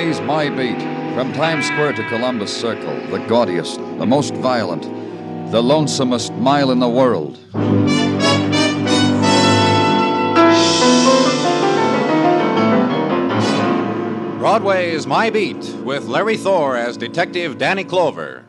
Broadway's My Beat. From Times Square to Columbus Circle, the gaudiest, the most violent, the lonesomest mile in the world. Broadway's My Beat with Larry Thor as Detective Danny Clover.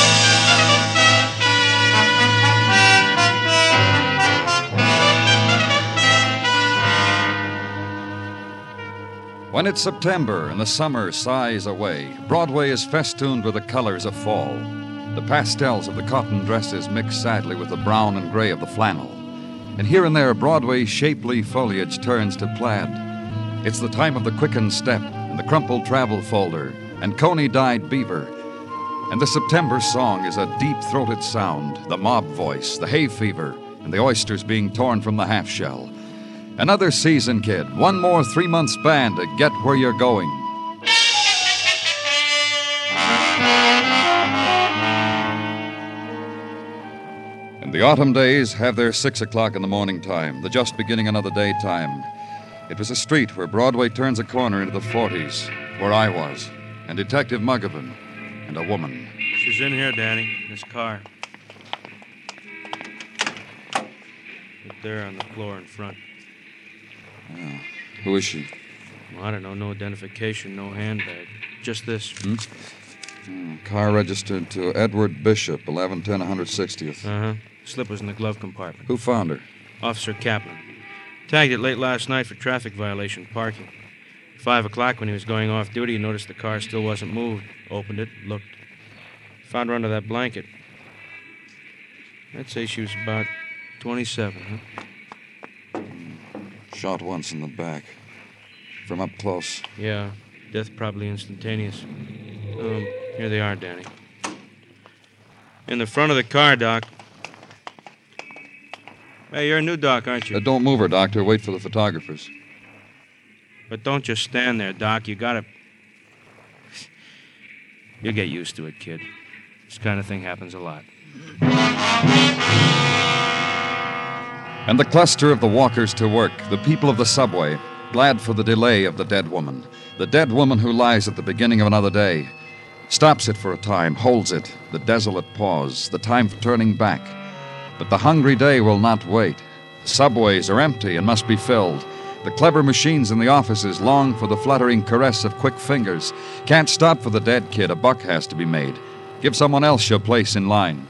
When it's September and the summer sighs away, Broadway is festooned with the colors of fall. The pastels of the cotton dresses mix sadly with the brown and gray of the flannel. And here and there, Broadway's shapely foliage turns to plaid. It's the time of the quickened step and the crumpled travel folder and coney-dyed beaver. And the September song is a deep-throated sound, the mob voice, the hay fever, and the oysters being torn from the half-shell. Another season, kid. One more 3-month span to get where you're going. And the autumn days have their 6 o'clock in the morning time, the just beginning another daytime. It was a street where Broadway turns a corner into the 40s, where I was, and Detective Muggavan, and a woman. She's in here, Danny, in this car. Right there on the floor in front. Oh, who is she? Well, I don't know. No identification, no handbag. Just this. Car registered to Edward Bishop, 1110 160th. Uh-huh. Slip was in the glove compartment. Who found her? Officer Kaplan. Tagged it late last night for traffic violation parking. 5 o'clock when he was going off duty, he noticed the car still wasn't moved. Opened it, looked. Found her under that blanket. I'd say she was about 27, huh? Shot once in the back. From up close. Yeah, death probably instantaneous. Here they are, Danny. In the front of the car, Doc. Hey, you're a new doc, aren't you? Don't move her, Doctor. Wait for the photographers. But don't just stand there, Doc. You gotta... You'll get used to it, kid. This kind of thing happens a lot. And the cluster of the walkers to work, the people of the subway, glad for the delay of the dead woman who lies at the beginning of another day, stops it for a time, holds it, the desolate pause, the time for turning back. But the hungry day will not wait. The subways are empty and must be filled. The clever machines in the offices long for the fluttering caress of quick fingers. Can't stop for the dead kid. A buck has to be made. Give someone else your place in line.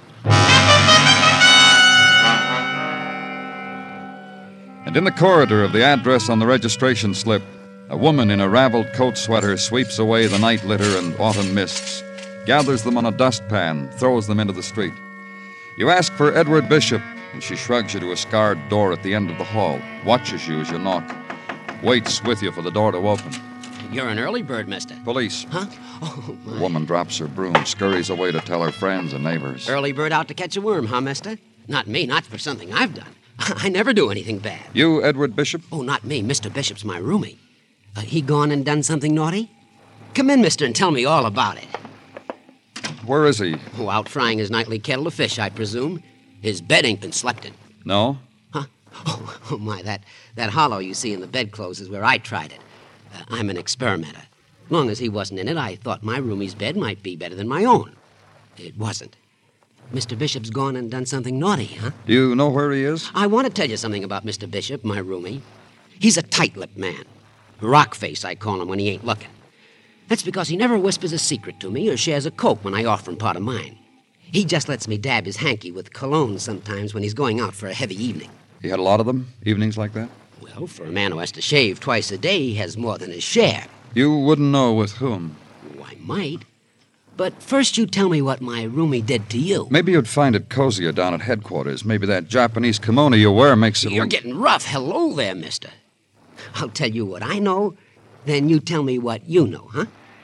And in the corridor of the address on the registration slip, a woman in a raveled coat sweater sweeps away the night litter and autumn mists, gathers them on a dustpan, throws them into the street. You ask for Edward Bishop, and she shrugs you to a scarred door at the end of the hall, watches you as you knock, waits with you for the door to open. You're an early bird, mister. Police. Huh? Oh, my. The woman drops her broom, scurries away to tell her friends and neighbors. Early bird out to catch a worm, huh, mister? Not me, not for something I've done. I never do anything bad. You, Edward Bishop? Oh, not me. Mr. Bishop's my roomie. He gone and done something naughty? Come in, mister, and tell me all about it. Where is he? Oh, out frying his nightly kettle of fish, I presume. His bed ain't been slept in. No? Huh? Oh, my, that hollow you see in the bedclothes is where I tried it. I'm an experimenter. Long as he wasn't in it, I thought my roomie's bed might be better than my own. It wasn't. Mr. Bishop's gone and done something naughty, huh? Do you know where he is? I want to tell you something about Mr. Bishop, my roomie. He's a tight-lipped man. Rock face, I call him when he ain't looking. That's because he never whispers a secret to me or shares a Coke when I offer him part of mine. He just lets me dab his hanky with cologne sometimes when he's going out for a heavy evening. He had a lot of them, evenings like that? Well, for a man who has to shave twice a day, he has more than his share. You wouldn't know with whom? Oh, I might. But first you tell me what my roomie did to you. Maybe you'd find it cozier down at headquarters. Maybe that Japanese kimono you wear makes it... You're getting rough. Hello there, mister. I'll tell you what I know, then you tell me what you know, huh?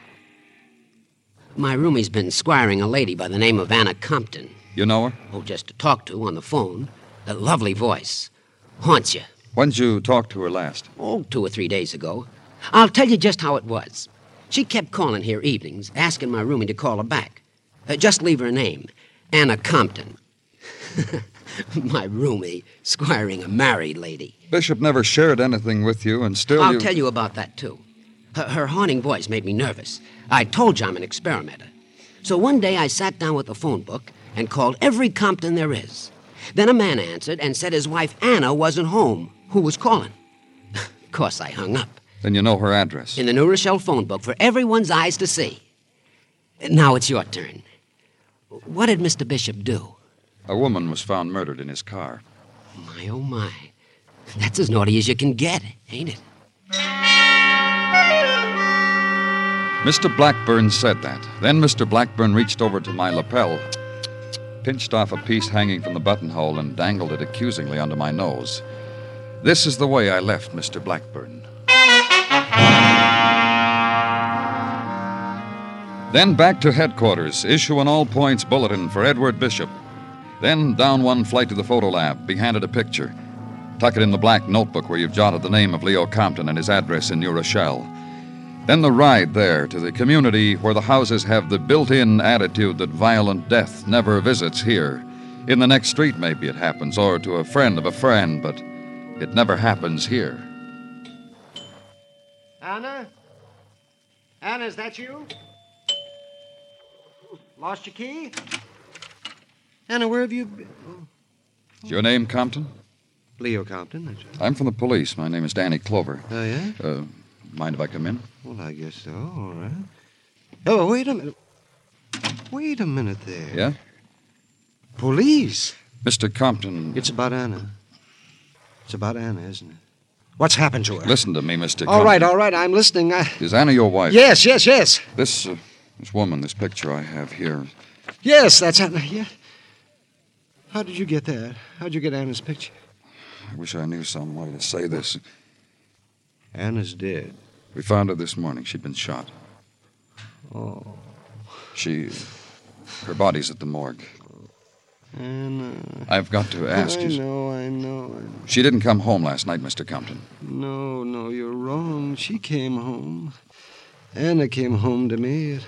My roomie's been squiring a lady by the name of Anna Compton. You know her? Oh, just to talk to on the phone. A lovely voice. Haunts you. When'd you talk to her last? Oh, 2 or 3 days ago. I'll tell you just how it was. She kept calling here evenings, asking my roomie to call her back. Just leave her name. Anna Compton. My roomie squiring a married lady. Bishop never shared anything with you, and still I'll tell you about that, too. Her haunting voice made me nervous. I told you I'm an experimenter. So one day I sat down with a phone book and called every Compton there is. Then a man answered and said his wife Anna wasn't home. Who was calling? Of course, I hung up. Then you know her address. In the New Rochelle phone book for everyone's eyes to see. Now it's your turn. What did Mr. Bishop do? A woman was found murdered in his car. My, oh, my. That's as naughty as you can get, ain't it? Mr. Blackburn said that. Then Mr. Blackburn reached over to my lapel, pinched off a piece hanging from the buttonhole, and dangled it accusingly under my nose. This is the way I left Mr. Blackburn. Then back to headquarters, issue an all-points bulletin for Edward Bishop. Then down one flight to the photo lab, be handed a picture. Tuck it in the black notebook where you've jotted the name of Leo Compton and his address in New Rochelle. Then the ride there to the community where the houses have the built-in attitude that violent death never visits here. In the next street, maybe it happens, or to a friend of a friend, but it never happens here. Anna? Anna, is that you? Lost your key? Anna, where have you been? Is your name Compton? Leo Compton, that's right. I'm from the police. My name is Danny Clover. Oh, yeah? Mind if I come in? Well, I guess so. All right. Oh, wait a minute. Wait a minute there. Yeah? Police? Mr. Compton. It's about Anna. It's about Anna, isn't it? What's happened to her? Listen to me, Mr. All Compton. right, I'm listening. Is Anna your wife? Yes. This woman, this picture I have here. Yes, that's Anna, yeah. How did you get that? How'd you get Anna's picture? I wish I knew some way to say this. Anna's dead. We found her this morning. She'd been shot. Oh. Her body's at the morgue. Anna. I've got to ask you. I know. She didn't come home last night, Mr. Compton. No, you're wrong. She came home. Anna came home to me.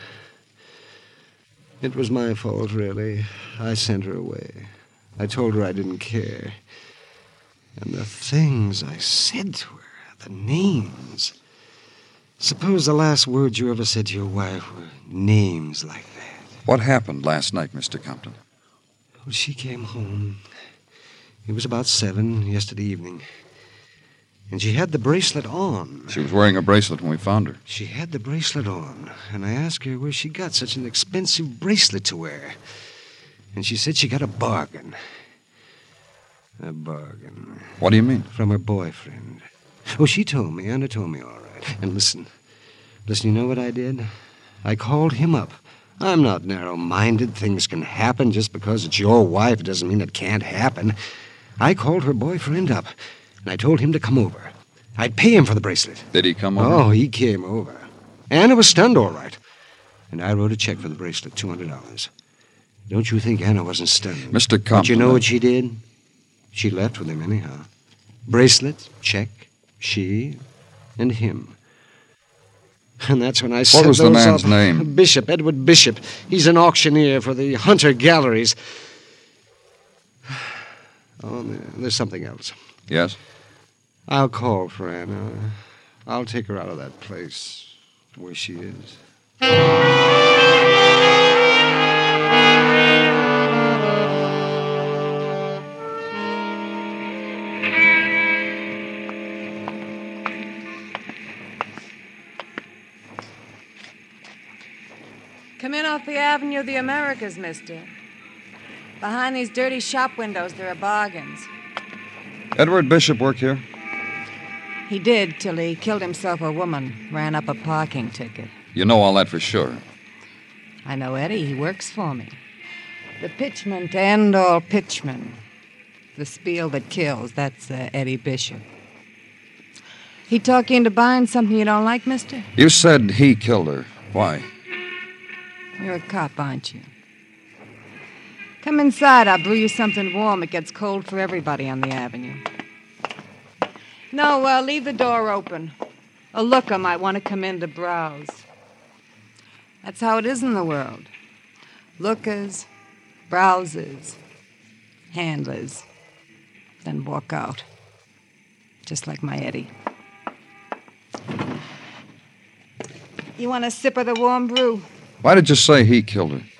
It was my fault, really. I sent her away. I told her I didn't care. And the things I said to her, the names. Suppose the last words you ever said to your wife were names like that. What happened last night, Mr. Compton? Well, she came home. It was about 7 yesterday evening. And she had the bracelet on. She was wearing a bracelet when we found her. She had the bracelet on, and I asked her where she got such an expensive bracelet to wear. And she said she got a bargain. A bargain. What do you mean? From her boyfriend. Oh, she told me. Anna told me, all right. And listen, you know what I did? I called him up. I'm not narrow-minded. Things can happen. Just because it's your wife doesn't mean it can't happen. I called her boyfriend up, and I told him to come over. I'd pay him for the bracelet. Did he come over? Oh, he came over. Anna was stunned, all right. And I wrote a check for the bracelet, $200. Don't you think Anna wasn't stunned? Mr. Compton. But you know what she did? She left with him anyhow. Bracelet, check, she, and him. And that's when I set What was the those man's up. name? Bishop, Edward Bishop. He's an auctioneer for the Hunter Galleries. Oh, there's something else. Yes? I'll call for Anna. I'll take her out of that place where she is. Come in off the Avenue of the Americas, mister. Behind these dirty shop windows, there are bargains. Edward Bishop work here? He did till he killed himself a woman, ran up a parking ticket. You know all that for sure. I know Eddie. He works for me. The pitchman to end all pitchmen. The spiel that kills, that's Eddie Bishop. He talk you into buying something you don't like, mister? You said he killed her. Why? You're a cop, aren't you? Come inside. I'll brew you something warm. It gets cold for everybody on the avenue. No, leave the door open. A looker might want to come in to browse. That's how it is in the world. Lookers, browsers, handlers, then walk out. Just like my Eddie. You want a sip of the warm brew? Why did you say he killed her?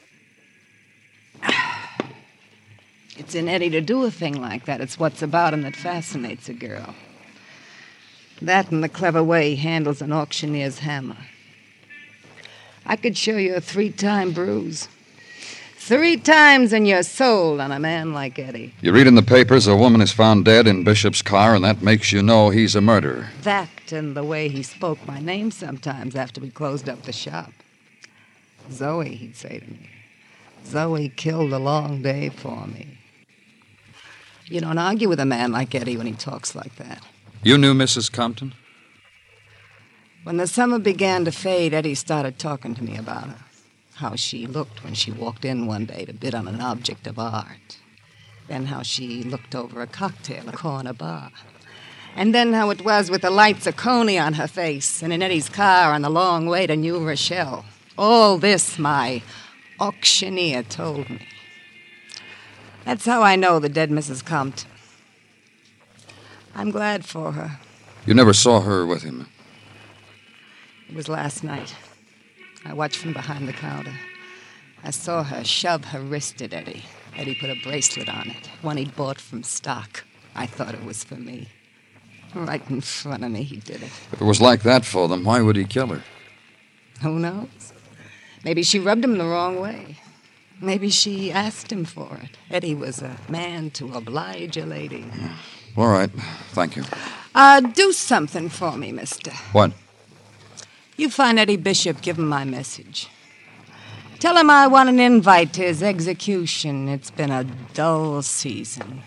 It's in Eddie to do a thing like that. It's what's about him that fascinates a girl. That and the clever way he handles an auctioneer's hammer. I could show you a 3-time bruise. 3 times and you're sold on a man like Eddie. You read in the papers a woman is found dead in Bishop's car, and that makes you know he's a murderer. That and the way he spoke my name sometimes after we closed up the shop. Zoe, he'd say to me. Zoe killed a long day for me. You don't argue with a man like Eddie when he talks like that. You knew Mrs. Compton? When the summer began to fade, Eddie started talking to me about her. How she looked when she walked in one day to bid on an object of art. Then how she looked over a cocktail at a corner bar. And then how it was with the lights of Coney on her face and in Eddie's car on the long way to New Rochelle. All this my auctioneer told me. That's how I know the dead Mrs. Compton. I'm glad for her. You never saw her with him? It was last night. I watched from behind the counter. I saw her shove her wrist at Eddie. Eddie put a bracelet on it, one he'd bought from stock. I thought it was for me. Right in front of me, he did it. If it was like that for them, why would he kill her? Who knows? Maybe she rubbed him the wrong way. Maybe she asked him for it. Eddie was a man to oblige a lady. All right. Thank you. Do something for me, mister. What? You find Eddie Bishop, give him my message. Tell him I want an invite to his execution. It's been a dull season.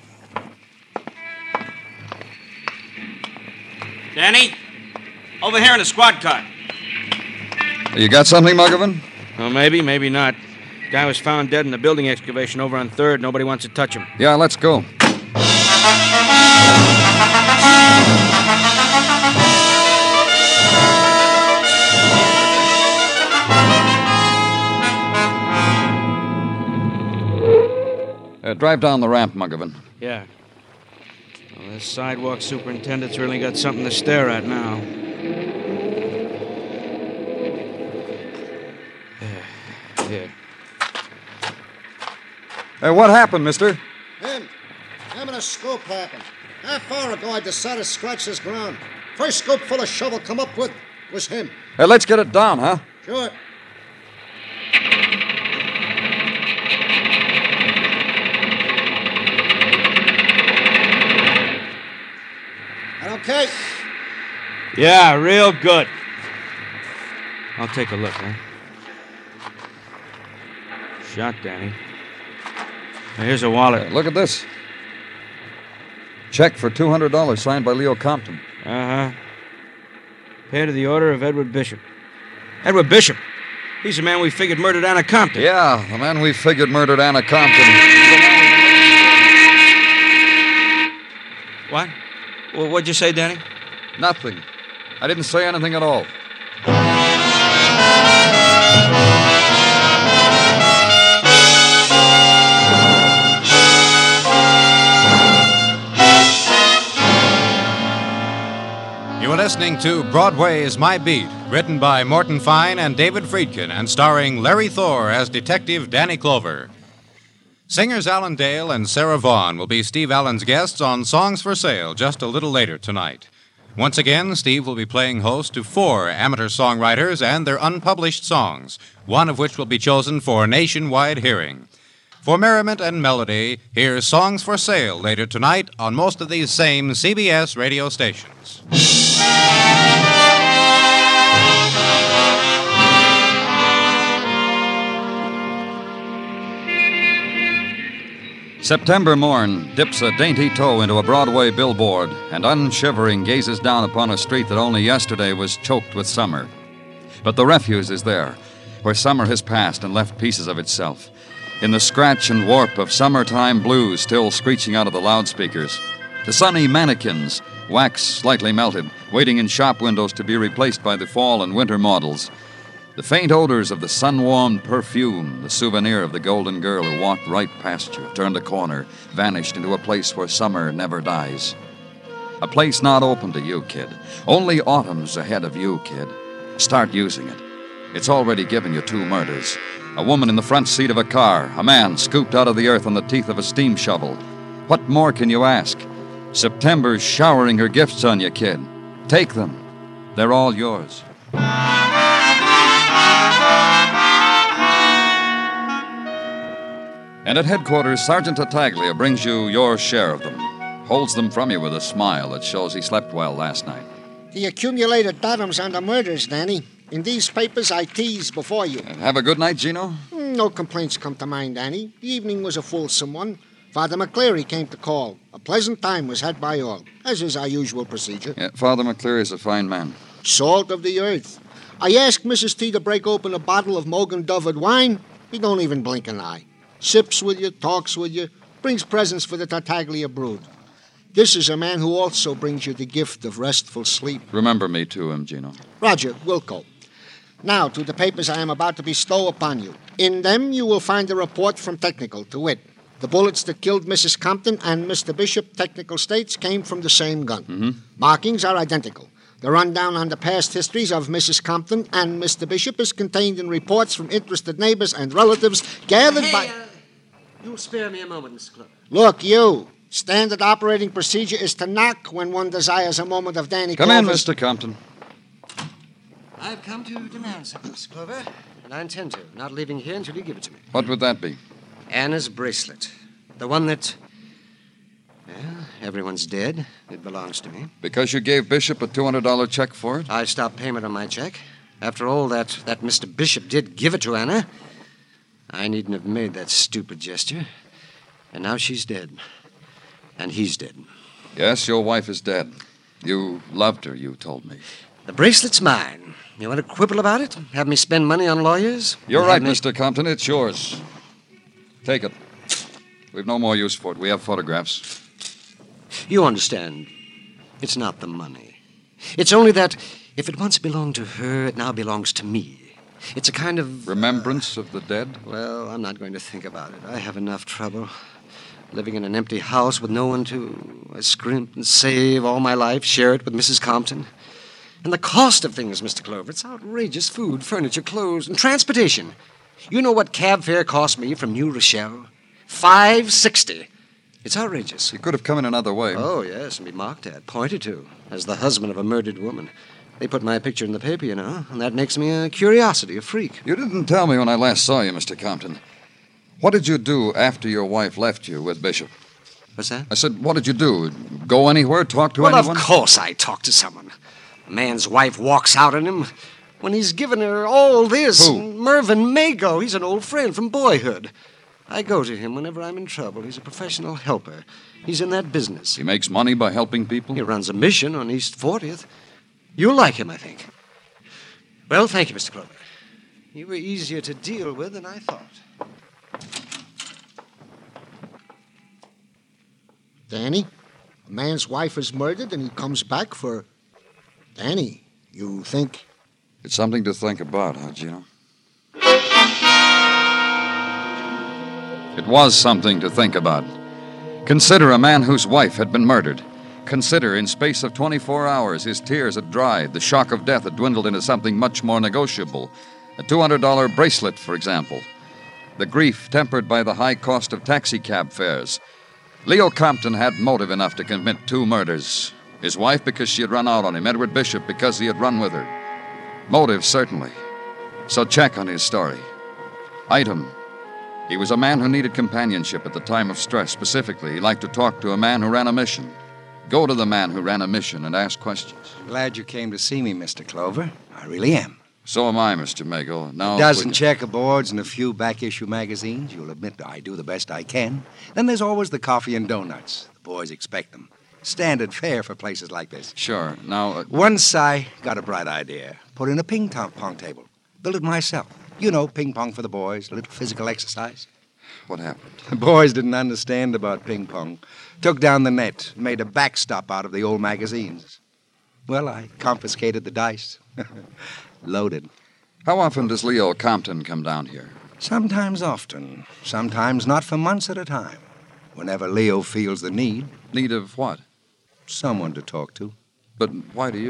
Danny, over here in the squad car. You got something, Muggavan? Well, maybe not. Guy was found dead in the building excavation over on 3rd. Nobody wants to touch him. Yeah, let's go. Drive down the ramp, Muggavan. Yeah. Well, this sidewalk superintendent's really got something to stare at now. Here. Hey, what happened, mister? Him and a scoop happened. Half hour ago, I decided to scratch this ground. First scoop full of shovel come up with was him. Hey, let's get it down, huh? Sure. That okay? Yeah, real good. I'll take a look, huh? Shot, Danny. Now, here's a wallet. Look at this. Check for $200 signed by Leo Compton. Uh-huh. Paid to the order of Edward Bishop. Edward Bishop? He's the man we figured murdered Anna Compton. Yeah, the man we figured murdered Anna Compton. What? Well, what'd you say, Danny? Nothing. I didn't say anything at all. You are listening to Broadway is My Beat, written by Morton Fine and David Friedkin, and starring Larry Thor as Detective Danny Clover. Singers Alan Dale and Sarah Vaughan will be Steve Allen's guests on Songs for Sale just a little later tonight. Once again, Steve will be playing host to 4 amateur songwriters and their unpublished songs, one of which will be chosen for nationwide hearing. For merriment and melody, here's Songs for Sale later tonight on most of these same CBS radio stations. September morn dips a dainty toe into a Broadway billboard and unshivering gazes down upon a street that only yesterday was choked with summer. But the refuse is there, where summer has passed and left pieces of itself. In the scratch and warp of summertime blues still screeching out of the loudspeakers. The sunny mannequins, wax slightly melted, waiting in shop windows to be replaced by the fall and winter models. The faint odors of the sun-warmed perfume, the souvenir of the golden girl who walked right past you, turned a corner, vanished into a place where summer never dies. A place not open to you, kid. Only autumn's ahead of you, kid. Start using it. It's already given you 2 murders. A woman in the front seat of a car, a man scooped out of the earth on the teeth of a steam shovel. What more can you ask? September's showering her gifts on you, kid. Take them. They're all yours. And at headquarters, Sergeant Tartaglia brings you your share of them. Holds them from you with a smile that shows he slept well last night. The accumulated datum's on the murders, Danny. In these papers I teased before you. Have a good night, Gino? No complaints come to mind, Danny. The evening was a fulsome one. Father McCleary came to call. A pleasant time was had by all, as is our usual procedure. Yeah, Father McCleary is a fine man. Salt of the earth. I asked Mrs. T to break open a bottle of Mogan Dovard wine. He don't even blink an eye. Sips with you, talks with you, brings presents for the Tartaglia brood. This is a man who also brings you the gift of restful sleep. Remember me to him, Gino. Roger, Wilco. Now to the papers I am about to bestow upon you. In them you will find a report from Technical, to wit. The bullets that killed Mrs. Compton and Mr. Bishop, Technical states, came from the same gun. Mm-hmm. Markings are identical. The rundown on the past histories of Mrs. Compton and Mr. Bishop is contained in reports from interested neighbors and relatives gathered by... You'll spare me a moment, Mr. Clover. Look, you. Standard operating procedure is to knock when one desires a moment of Danny Come in, Clover's... Mr. Compton. I've come to demand something, Mr. Clover, and I intend to, not leaving here until you give it to me. What would that be? Anna's bracelet. The one that... Well, everyone's dead. It belongs to me. Because you gave Bishop a $200 check for it? I stopped payment on my check. After all, that Mr. Bishop did give it to Anna. I needn't have made that stupid gesture. And now she's dead. And he's dead. Yes, your wife is dead. You loved her, you told me. The bracelet's mine. You want to quibble about it? Have me spend money on lawyers? You're right, Mr. Compton. It's yours. Take it. We've no more use for it. We have photographs. You understand. It's not the money. It's only that if it once belonged to her, it now belongs to me. It's a kind of... Remembrance of the dead? Well, I'm not going to think about it. I have enough trouble. Living in an empty house with no one to scrimp and save all my life, share it with Mrs. Compton. And the cost of things, Mr. Clover, it's outrageous. Food, furniture, clothes, and transportation. You know what cab fare cost me from New Rochelle? $5.60. It's outrageous. You could have come in another way. Oh, yes, and be mocked at, pointed to, as the husband of a murdered woman. They put my picture in the paper, you know, and that makes me a curiosity, a freak. You didn't tell me when I last saw you, Mr. Compton. What did you do after your wife left you with Bishop? What's that? I said, what did you do? Go anywhere? Talk to Well, anyone? of course I talk to someone. A man's wife walks out on him when he's given her all this. Who? Mervyn Mago. He's an old friend from boyhood. I go to him whenever I'm in trouble. He's a professional helper. He's in that business. He makes money by helping people? He runs a mission on East 40th. You'll like him, I think. Well, thank you, Mr. Clover. You were easier to deal with than I thought. Danny, a man's wife is murdered and he comes back for... Danny, you think... It's something to think about, huh, Gino? It was something to think about. Consider a man whose wife had been murdered. Consider, in space of 24 hours, his tears had dried, the shock of death had dwindled into something much more negotiable. A $200 bracelet, for example. The grief tempered by the high cost of taxicab fares. Leo Compton had motive enough to commit 2 murders. His wife because she had run out on him, Edward Bishop because he had run with her. Motive, certainly. So check on his story. Item. He was a man who needed companionship at the time of stress. Specifically, he liked to talk to a man who ran a mission. Go to the man who ran a mission and ask questions. Glad you came to see me, Mr. Clover. I really am. So am I, Mr. Mago. Now, A dozen checkerboards and a few back-issue magazines. You'll admit I do the best I can. Then there's always the coffee and donuts. The boys expect them. Standard fare for places like this. Sure. Now, Once I got a bright idea. Put in a ping-pong table. Built it myself. You know, ping pong for the boys, a little physical exercise. what happened? The boys didn't understand about ping pong. Took down the net, made a backstop out of the old magazines. Well, I confiscated the dice. Loaded. How often does Leo Compton come down here? Sometimes often. Sometimes not for months at a time. Whenever Leo feels the need. Need of what? Someone to talk to. But why do you?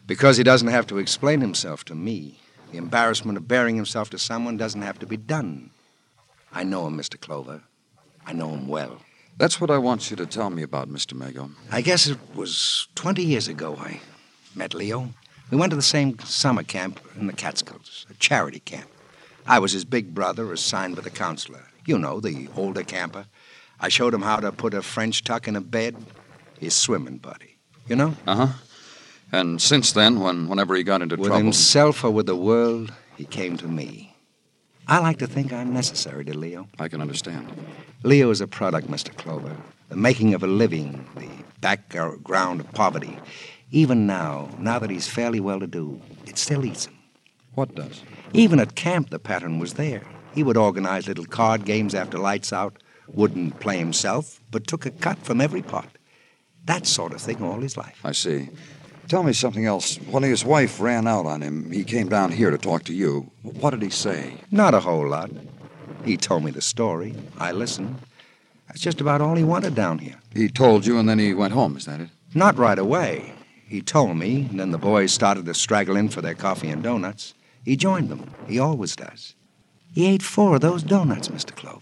Because he doesn't have to explain himself to me. The embarrassment of bearing himself to someone doesn't have to be done. I know him, Mr. Clover. I know him well. That's what I want you to tell me about, Mr. Mago. I guess it was 20 years ago I met Leo. We went to the same summer camp in the Catskills, a charity camp. I was his big brother assigned by the counselor. You know, the older camper. I showed him how to put a French tuck in a bed. His swimming buddy. You know? Uh-huh. And since then, whenever he got into with trouble... With himself or with the world, he came to me. I like to think I'm necessary to Leo. I can understand. Leo is a product, Mr. Clover. The making of a living, the background of poverty. Even now that he's fairly well-to-do, it still eats him. What does? Even at camp, the pattern was there. He would organize little card games after lights out, wouldn't play himself, but took a cut from every pot. That sort of thing all his life. I see. Tell me something else. When his wife ran out on him, he came down here to talk to you. What did he say? Not a whole lot. He told me the story. I listened. That's just about all he wanted down here. He told you and then he went home, is that it? Not right away. He told me, and then the boys started to straggle in for their coffee and donuts. He joined them. He always does. He ate 4 of those donuts, Mr. Clover.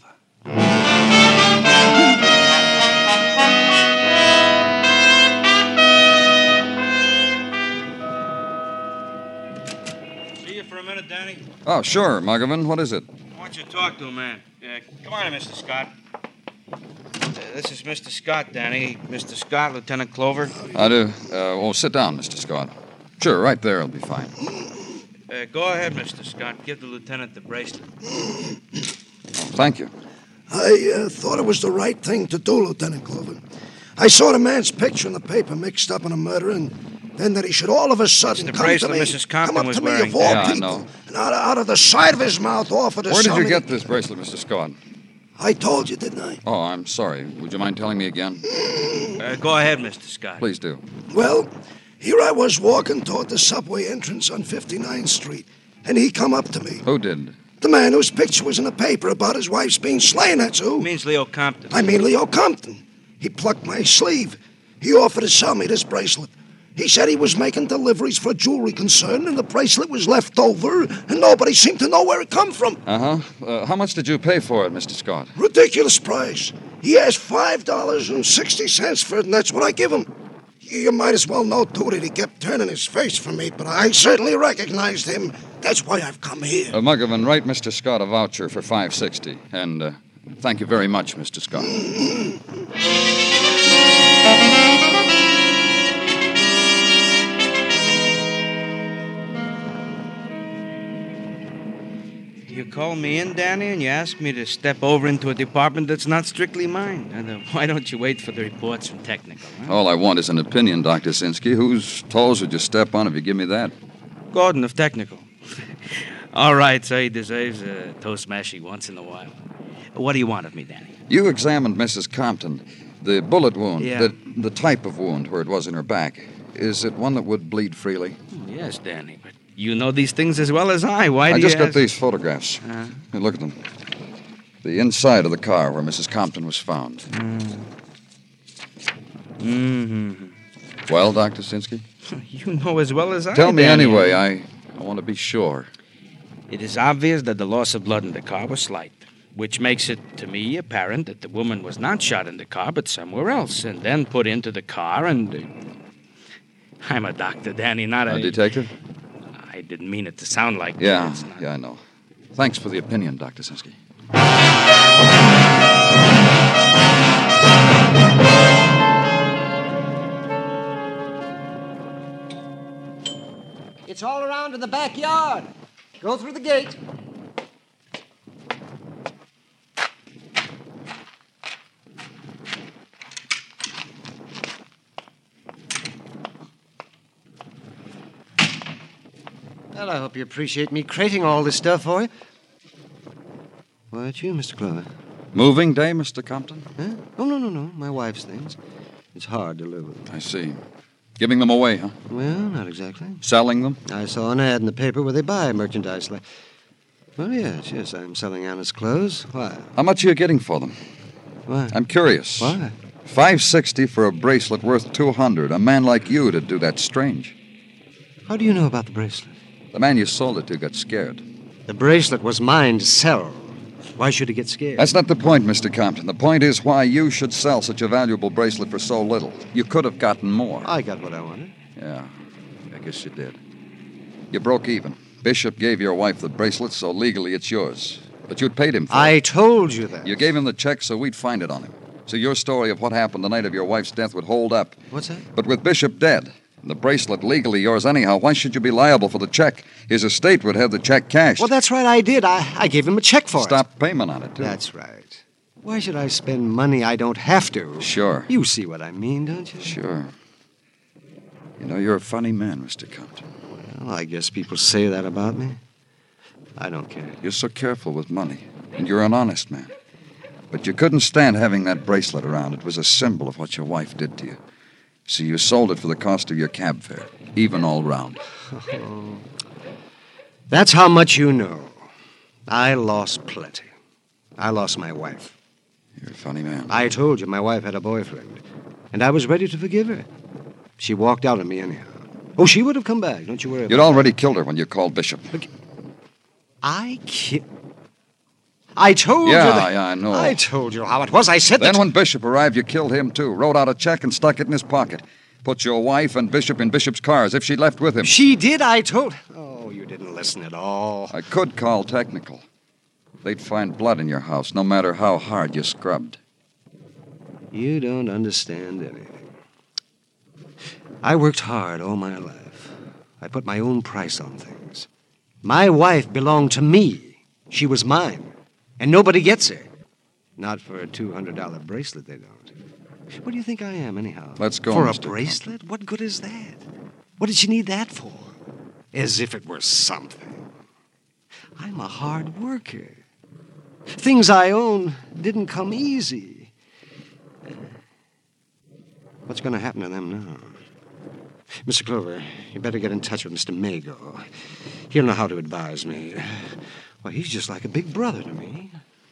See you for a minute, Danny? Oh, sure, Muggavan. What is it? I want you to talk to a man. Come on, Mr. Scott. This is Mr. Scott, Danny. Mr. Scott, Lieutenant Clover. I do. Sit down, Mr. Scott. Sure, right there will be fine. Go ahead, Mr. Scott. Give the lieutenant the bracelet. Thank you. I thought it was the right thing to do, Lieutenant Clover. I saw the man's picture in the paper mixed up in a murder, and then that he should all of a sudden it's the come bracelet to me, Mrs. Compton come up was to me wearing. of all Yeah, people, I know. and out of the side of his mouth offered to Where did sell you me get this bracelet, Mr. Scott? I told you, didn't I? Oh, I'm sorry. Would you mind telling me again? Go ahead, Mr. Scott. Please do. Well, here I was walking toward the subway entrance on 59th Street, and he come up to me. Who did? The man whose picture was in the paper about his wife's being slain, that's who. Means Leo Compton. I mean Leo Compton. He plucked my sleeve. He offered to sell me this bracelet. He said he was making deliveries for a jewelry concern, and the bracelet was left over, and nobody seemed to know where it come from. Uh-huh. How much did you pay for it, Mr. Scott? Ridiculous price. He asked $5.60 for it, and that's what I give him. You might as well know, too, that he kept turning his face from me, but I certainly recognized him. That's why I've come here. Muggavan, write Mr. Scott a voucher for $5.60, and thank you very much, Mr. Scott. You call me in, Danny, and you ask me to step over into a department that's not strictly mine. And why don't you wait for the reports from technical? Huh? All I want is an opinion, Dr. Sinsky. Whose toes would you step on if you give me that? Gordon of technical. All right, so he deserves a toe smashy once in a while. What do you want of me, Danny? You examined Mrs. Compton. The bullet wound, Yeah. the type of wound where it was in her back. Is it one that would bleed freely? Yes, Danny, but you know these things as well as I. Why do you I just got ask? these photographs. Hey, look at them. The inside of the car where Mrs. Compton was found. Mm-hmm. Well, Dr. Sinsky? You know as well as I. Tell me Danny. anyway. I want to be sure. It is obvious that the loss of blood in the car was slight, which makes it, to me, apparent that the woman was not shot in the car, but somewhere else, and then put into the car and... I'm a doctor, Danny, not a... A detective? I didn't mean it to sound like that. Yeah, It's not- yeah, I know. Thanks for the opinion, Dr. Sinsky. It's all around in the backyard. Go through the gate. Well, I hope you appreciate me crating all this stuff for you. Why, it's you, Mr. Clover. Moving day, Mr. Compton? Huh? Oh, no. My wife's things. It's hard to live with. I see. Giving them away, huh? Well, not exactly. Selling them? I saw an ad in the paper where they buy merchandise like... Well, yes, I'm selling Anna's clothes. Why? How much are you getting for them? Why? I'm curious. Why? $5.60 for a bracelet worth $200. A man like you to do that strange. How do you know about the bracelet? The man you sold it to got scared. The bracelet was mine to sell. Why should he get scared? That's not the point, Mr. Compton. The point is why you should sell such a valuable bracelet for so little. You could have gotten more. I got what I wanted. Yeah, I guess you did. You broke even. Bishop gave your wife the bracelet, so legally it's yours. But you'd paid him for it. I told you that. You gave him the check so we'd find it on him. So your story of what happened the night of your wife's death would hold up. What's that? But with Bishop dead, and the bracelet legally yours anyhow, why should you be liable for the check? His estate would have the check cashed. Well, that's right, I did. I gave him a check for it. Stop payment on it, too. That's right. Why should I spend money I don't have to? Sure. You see what I mean, don't you? Sure. You know, you're a funny man, Mr. Compton. Well, I guess people say that about me. I don't care. You're so careful with money, and you're an honest man. But you couldn't stand having that bracelet around. It was a symbol of what your wife did to you. So you sold it for the cost of your cab fare, even all round. Oh. That's how much you know. I lost plenty. I lost my wife. You're a funny man. I told you my wife had a boyfriend, and I was ready to forgive her. She walked out on me anyhow. Oh, she would have come back. Don't you worry about You'd already killed her when you called Bishop. Look, I told you that. Yeah, I know. I told you how it was. I said Then that... when Bishop arrived, you killed him, too. Wrote out a check and stuck it in his pocket. Put your wife and Bishop in Bishop's car as if she'd left with him. She did, I told... Oh, you didn't listen at all. I could call technical. They'd find blood in your house, no matter how hard you scrubbed. You don't understand anything. I worked hard all my life. I put my own price on things. My wife belonged to me. She was mine. And nobody gets her. Not for a $200 bracelet, they don't. What do you think I am, anyhow? Let's go, For Mr. a bracelet? Compton. What good is that? What did she need that for? As if it were something. I'm a hard worker. Things I own didn't come easy. What's going to happen to them now? Mr. Clover, you better get in touch with Mr. Mago. He'll know how to advise me. Well, he's just like a big brother to me.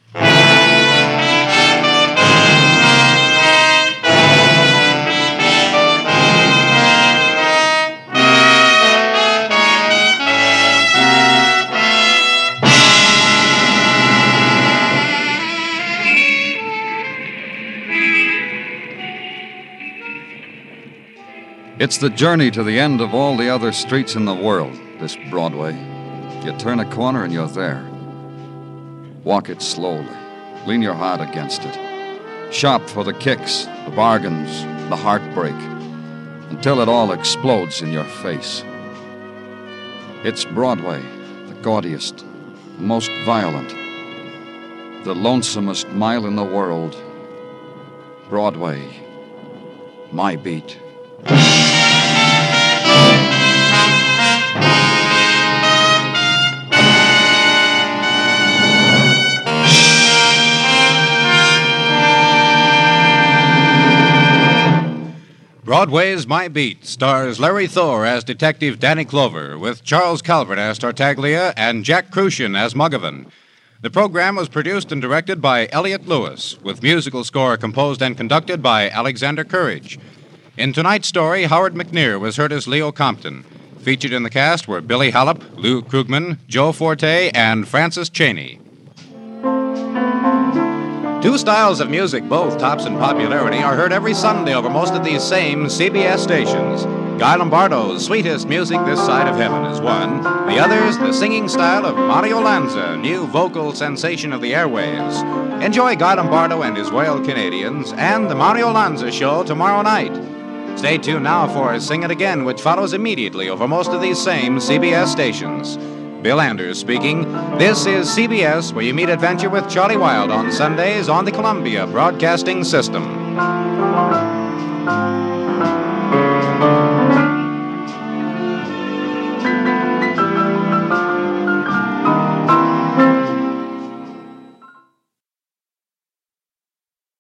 It's the journey to the end of all the other streets in the world, this Broadway. You turn a corner and you're there. Walk it slowly. Lean your heart against it. Shop for the kicks, the bargains, the heartbreak, until it all explodes in your face. It's Broadway, the gaudiest, the most violent, the lonesomest mile in the world. Broadway, my beat. Broadway's My Beat stars Larry Thor as Detective Danny Clover, with Charles Calvert as Tartaglia and Jack Crucian as Muggavan. The program was produced and directed by Elliott Lewis, with musical score composed and conducted by Alexander Courage. In tonight's story, Howard McNear was heard as Leo Compton. Featured in the cast were Billy Hallop, Lou Krugman, Joe Forte, and Francis Cheney. Two styles of music, both tops in popularity, are heard every Sunday over most of these same CBS stations. Guy Lombardo's Sweetest Music This Side of Heaven is one. The other's the singing style of Mario Lanza, new vocal sensation of the airwaves. Enjoy Guy Lombardo and his Royal Canadians and the Mario Lanza Show tomorrow night. Stay tuned now for Sing It Again, which follows immediately over most of these same CBS stations. Bill Anders speaking. This is CBS, where you meet adventure with Charlie Wilde on Sundays on the Columbia Broadcasting System.